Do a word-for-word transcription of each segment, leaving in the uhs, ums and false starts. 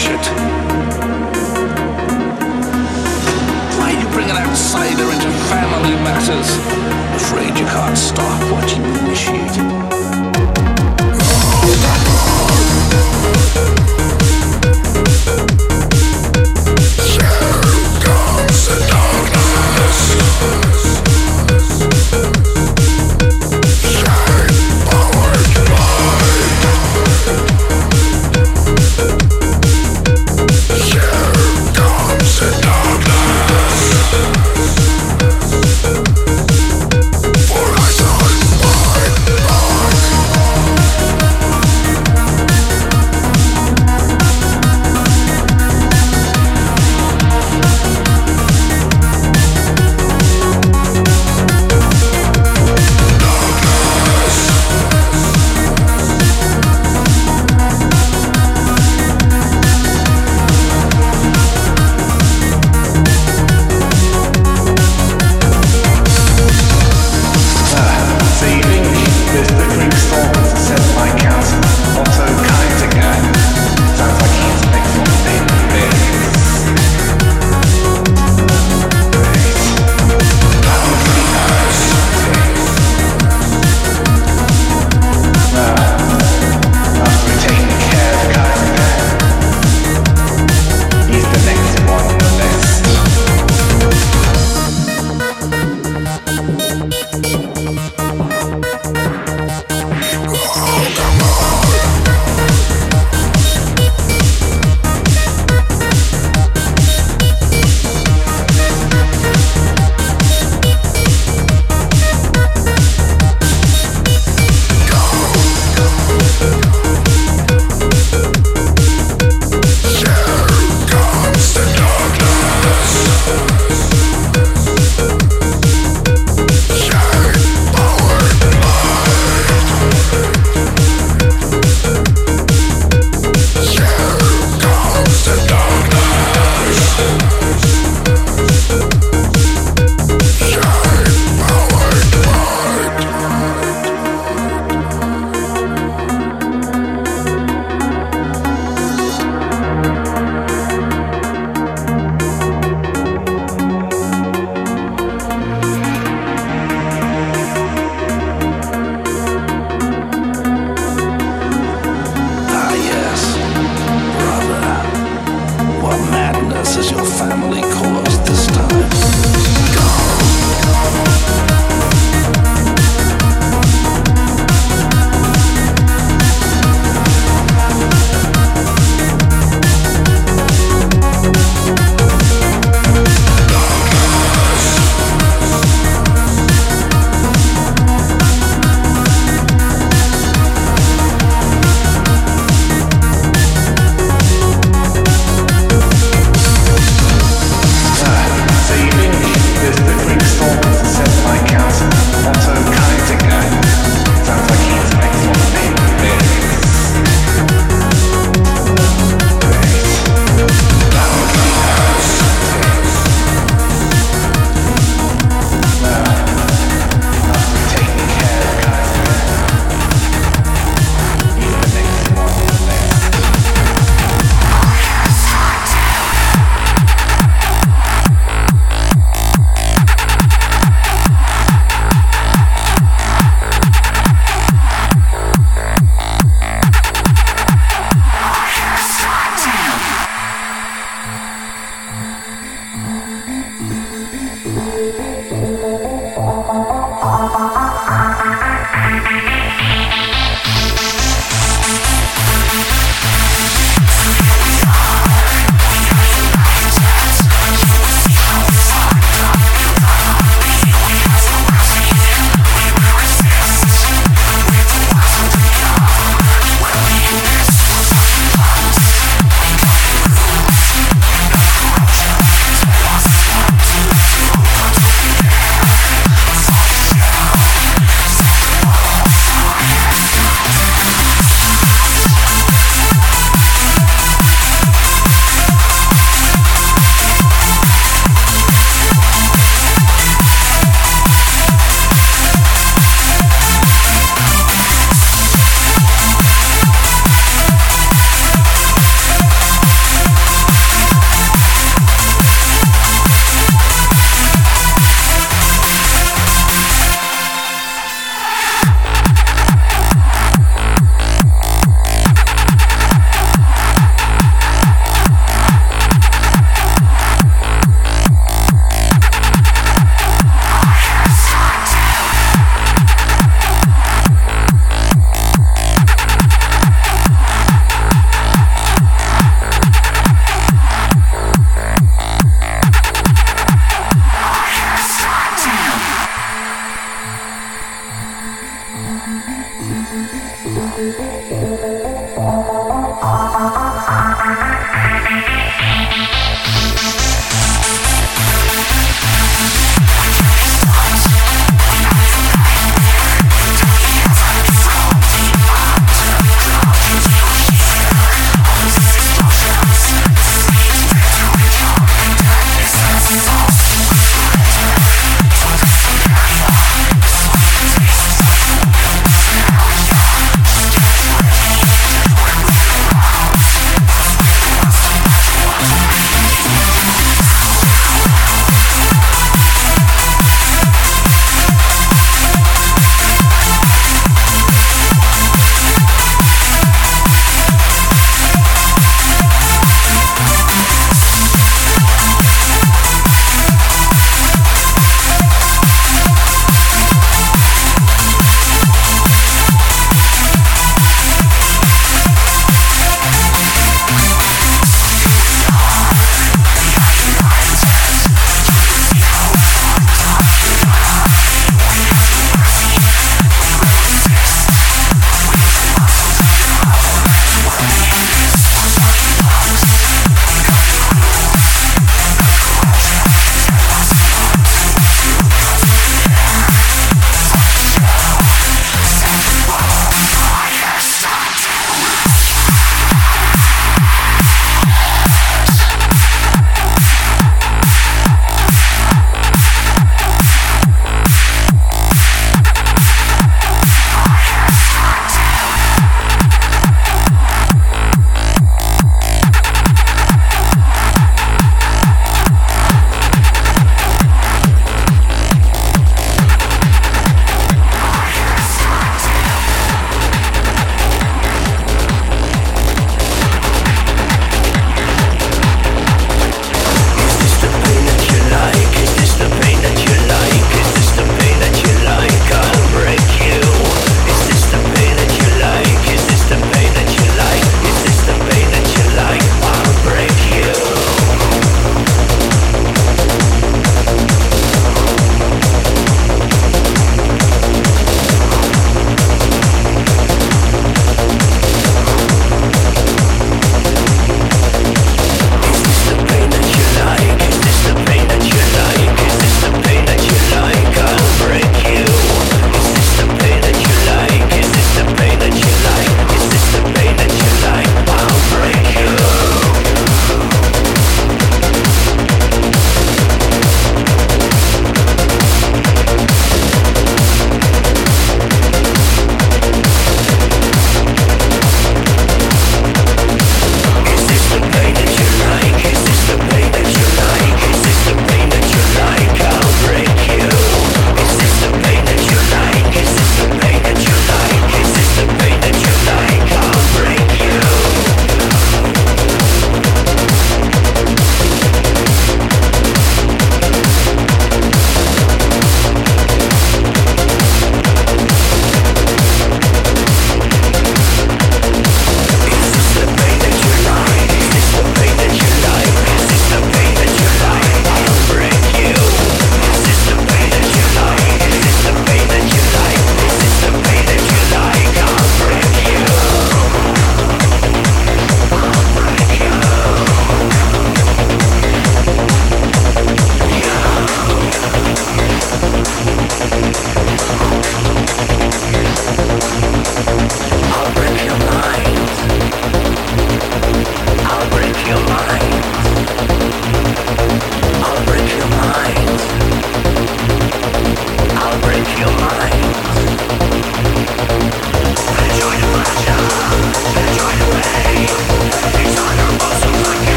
finish it. Why are you bring an outsider into family matters? Afraid you can't stop what you initiated. For I saw mine, mine.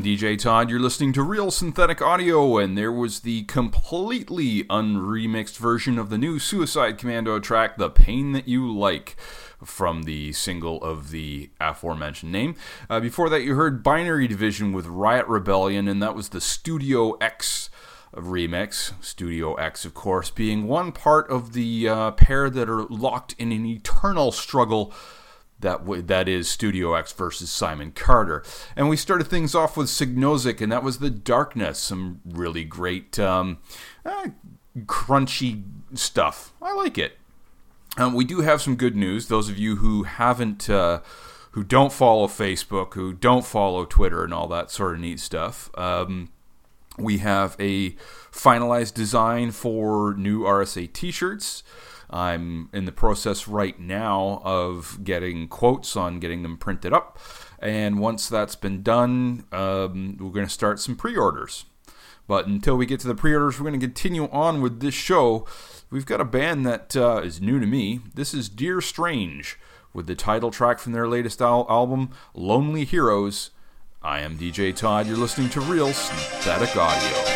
D J Todd. You're listening to Real Synthetic Audio, and there was the completely unremixed version of the new Suicide Commando track, The Pain That You Like, from the single of the aforementioned name. Uh, before that, you heard Binary Division with Riot Rebellion, and that was the Studio X remix. Studio X, of course, being one part of the uh, pair that are locked in an eternal struggle That w- that is Studio X versus Simon Carter. And we started things off with Signozik, and that was The Darkness. Some really great, um, uh, crunchy stuff. I like it. Um, we do have some good news. Those of you who haven't, uh, who don't follow Facebook, who don't follow Twitter and all that sort of neat stuff, um, we have a finalized design for new R S A t-shirts. I'm in the process right now of getting quotes on getting them printed up. And once that's been done, um, we're going to start some pre-orders. But until we get to the pre-orders, we're going to continue on with this show. We've got a band that uh, is new to me. This is Dear Strange with the title track from their latest al- album, Lonely Heroes. I am D J Todd. You're listening to Real Synthetic Audio.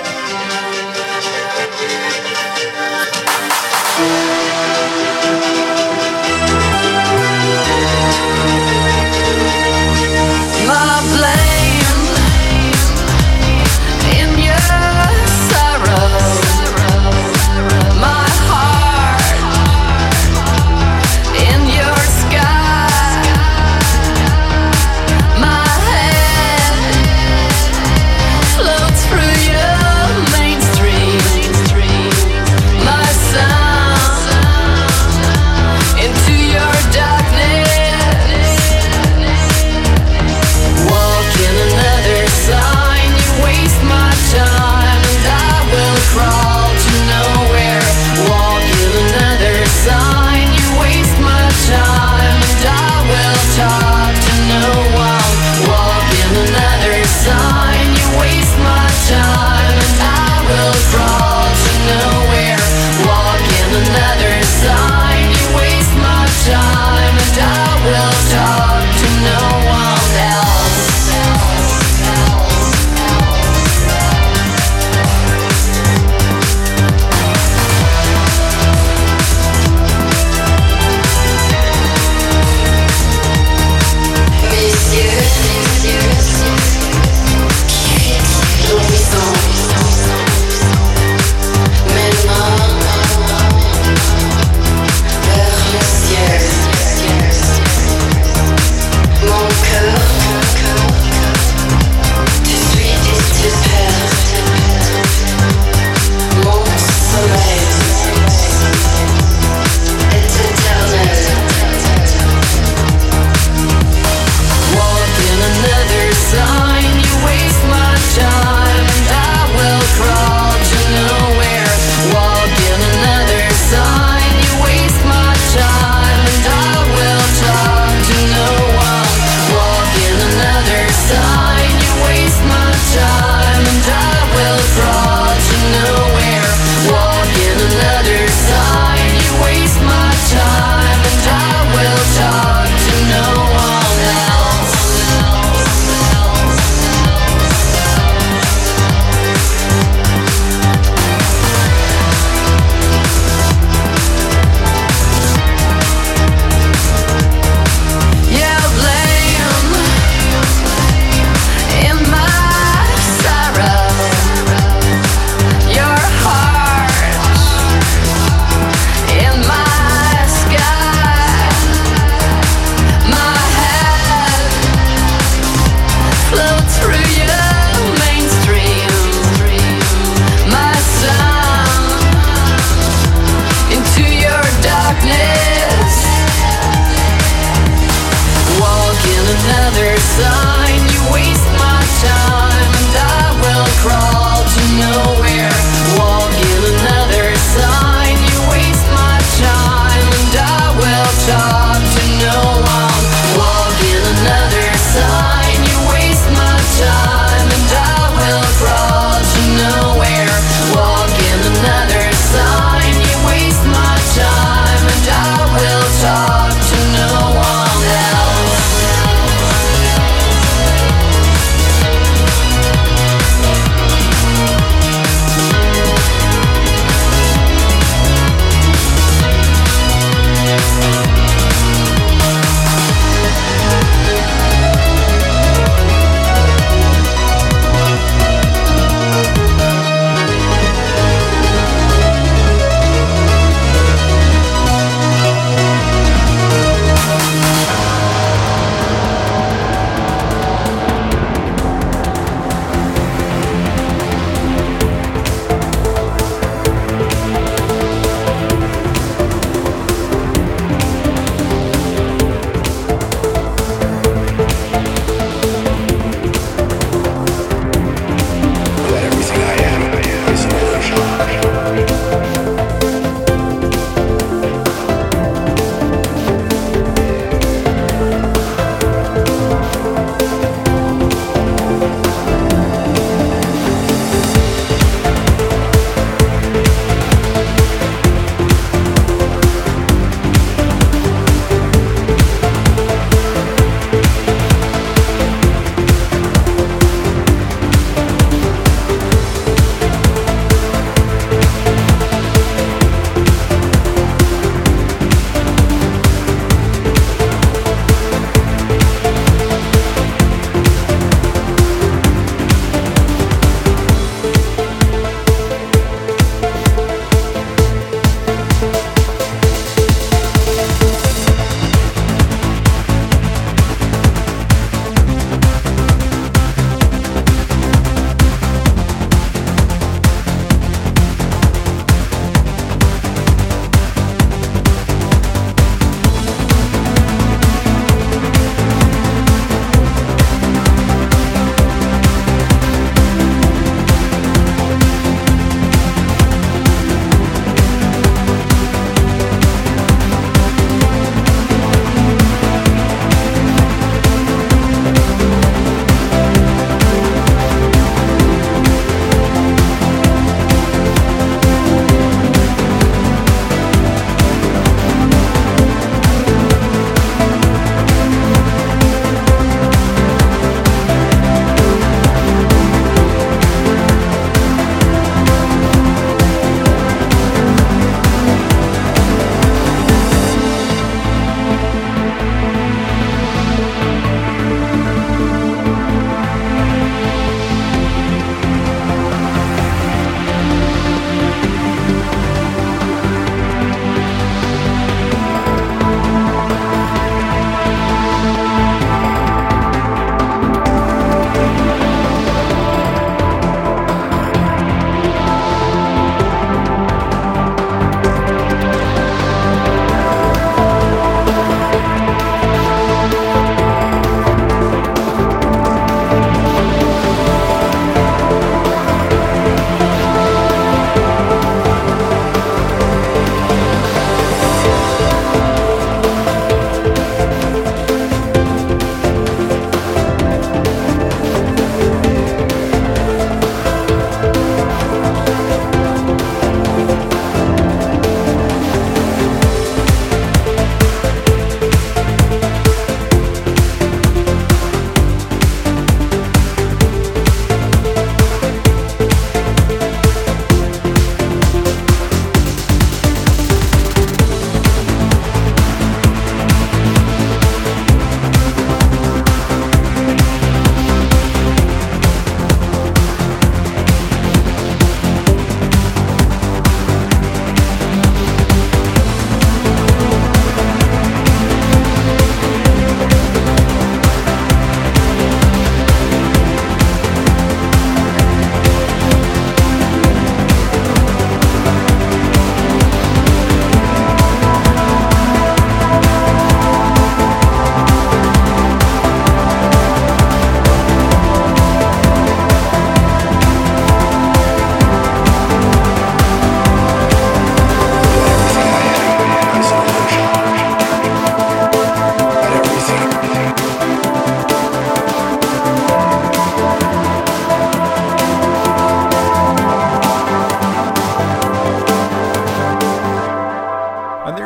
My blame in your sorrow, my heart in your sky, my head floats through your mainstream.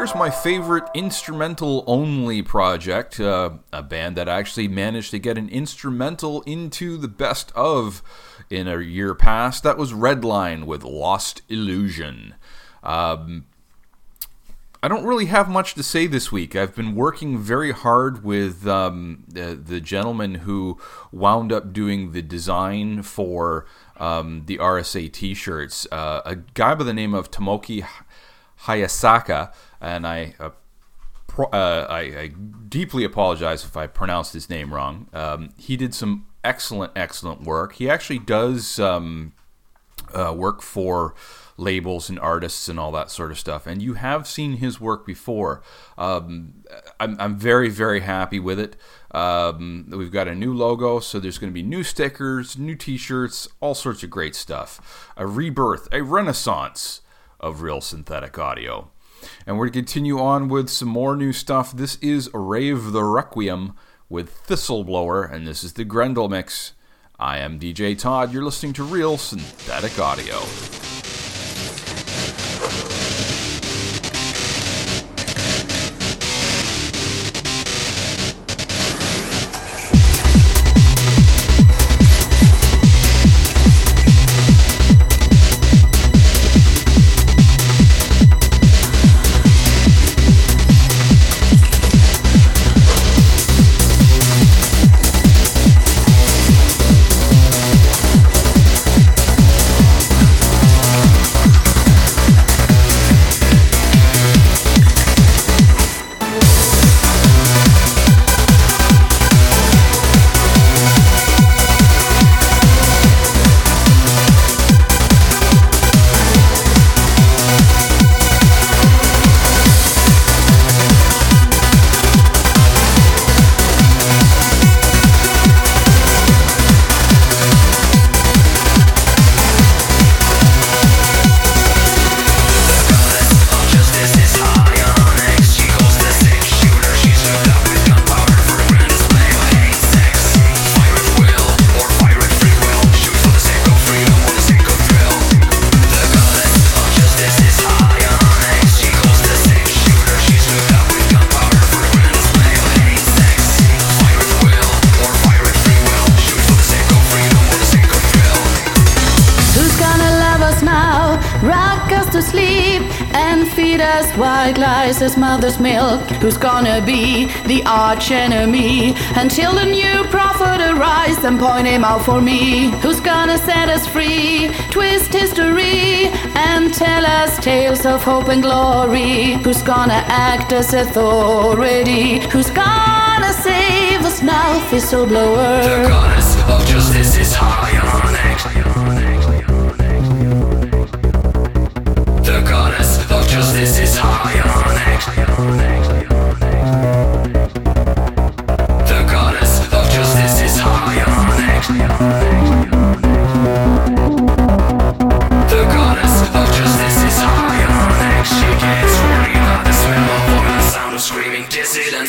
here's my favorite instrumental-only project, uh, a band that actually managed to get an instrumental into the best of in a year past. That was Redline with Lost Illusion. Um, I don't really have much to say this week. I've been working very hard with um, the, the gentleman who wound up doing the design for um, the R S A t-shirts, uh, a guy by the name of Tomoki Hayasaka, and I, uh, pro- uh, I, I deeply apologize if I pronounced his name wrong. Um, he did some excellent, excellent work. He actually does um, uh, work for labels and artists and all that sort of stuff, and you have seen his work before. Um, I'm, I'm very, very happy with it. Um, we've got a new logo, so there's going to be new stickers, new t-shirts, all sorts of great stuff. A rebirth, a renaissance of Real Synthetic Audio. And we're going to continue on with some more new stuff. This is Rave the Requiem with Thistleblower, and this is the Grendel Mix. I am D J Todd. You're listening to Real Synthetic Audio. White lies as mother's milk. Who's gonna be the arch enemy until the new prophet arise and point him out for me? Who's gonna set us free, twist history, and tell us tales of hope and glory? Who's gonna act as authority? Who's gonna save us now, Thistleblower? The goddess of justice is high on it. The goddess of justice is high on it. The goddess of justice is high on it. The goddess of justice is high on it. She gets worried about the smell of oil, the sound of screaming dissidents.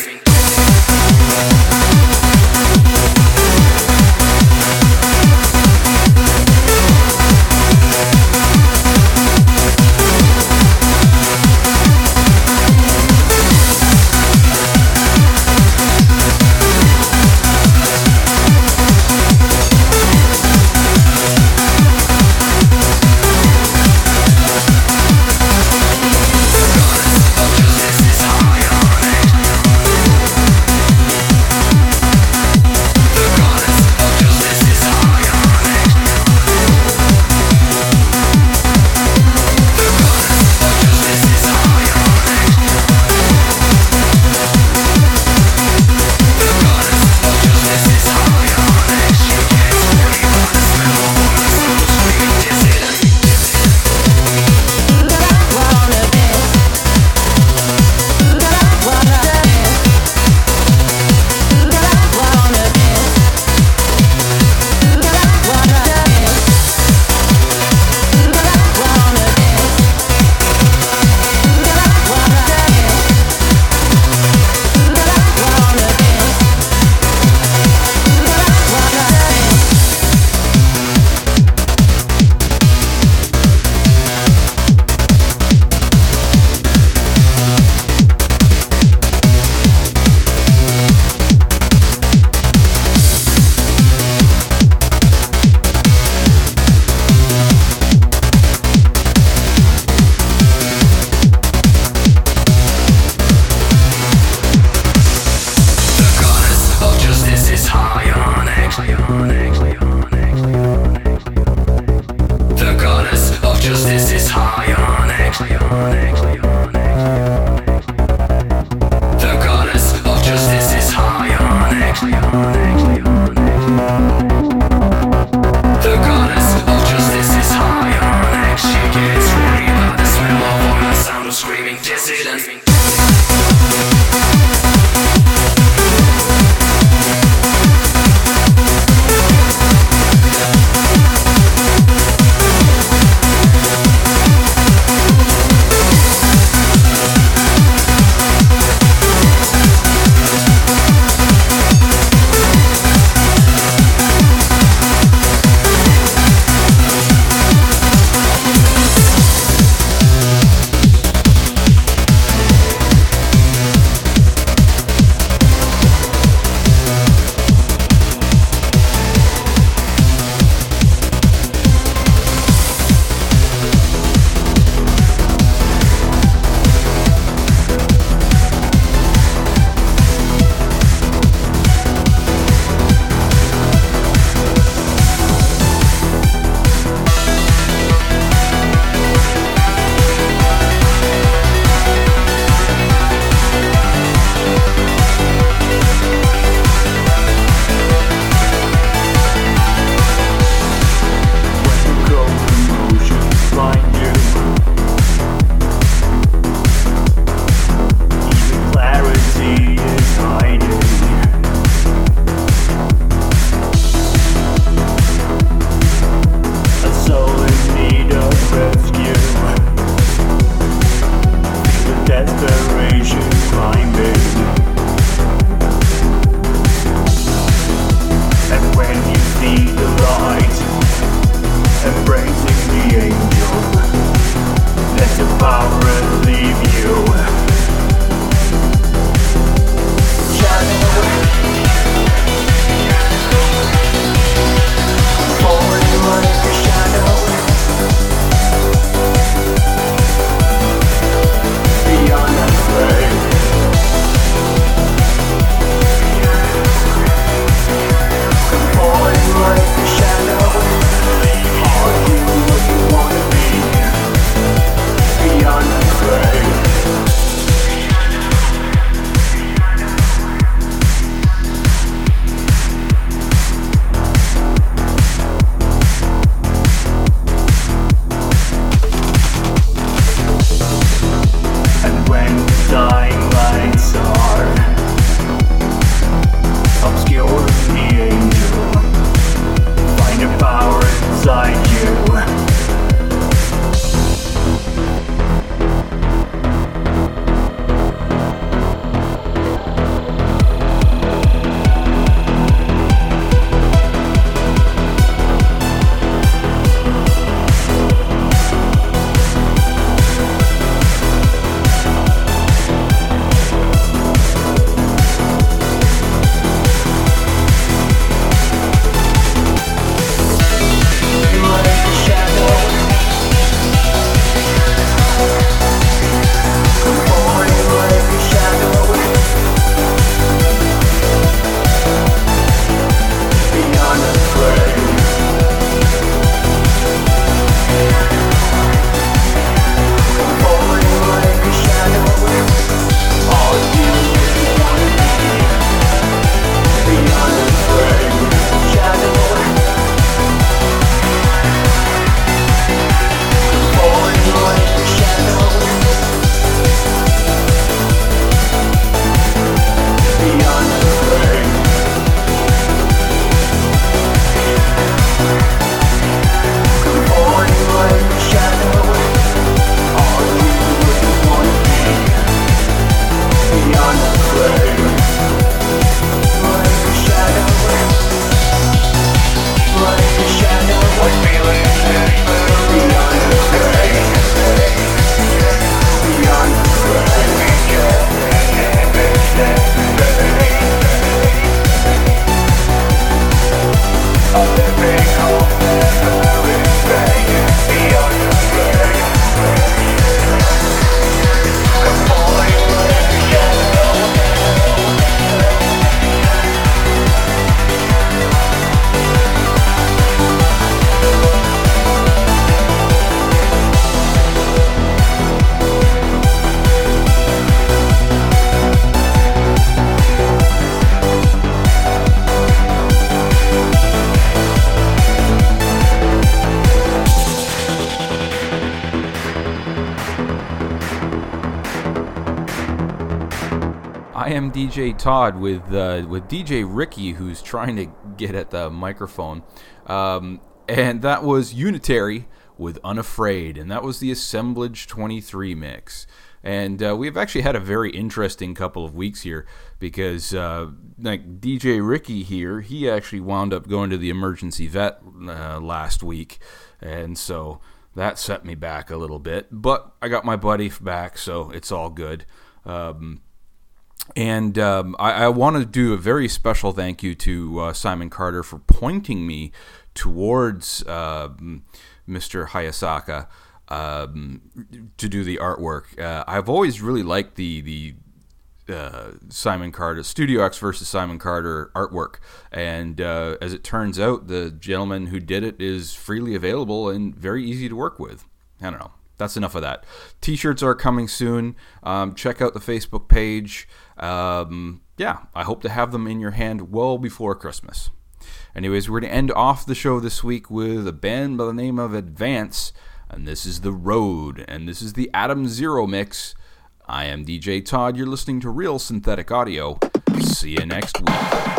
I am D J Todd with uh, with D J Ricky, who's trying to get at the microphone. Um, and that was Unitary with Unafraid, and that was the Assemblage twenty-three mix. And uh, we've actually had a very interesting couple of weeks here because uh, like D J Ricky here, he actually wound up going to the emergency vet uh, last week, and so that set me back a little bit. But I got my buddy back, so it's all good. Um, and um, I, I want to do a very special thank you to uh, Simon Carter for pointing me towards uh, Mister Hayasaka um, to do the artwork. Uh, I've always really liked the the uh, Simon Carter Studio X versus Simon Carter artwork, and uh, as it turns out, the gentleman who did it is freely available and very easy to work with. I don't know. That's enough of that. T-shirts are coming soon. Um, check out the Facebook page. Um, yeah, I hope to have them in your hand well before Christmas. Anyways, we're going to end off the show this week with a band by the name of Advance, and this is The Road, and this is the Atom Zero mix. I am D J Todd. You're listening to Real Synthetic Audio. See you next week.